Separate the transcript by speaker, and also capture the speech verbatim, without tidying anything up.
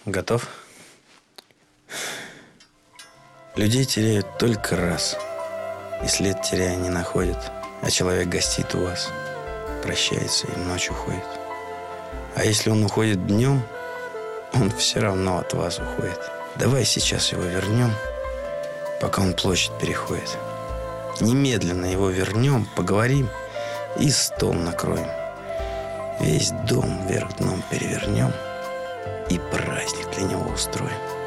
Speaker 1: Готов? Людей теряют только раз. И след теряя не находят. А человек гостит у вас, прощается и ночь уходит. А если он уходит днем, он все равно от вас уходит. Давай сейчас его вернем, пока он площадь переходит. Немедленно его вернем, поговорим и стол накроем. Весь дом вверх дном перевернем и праздник для него устроим.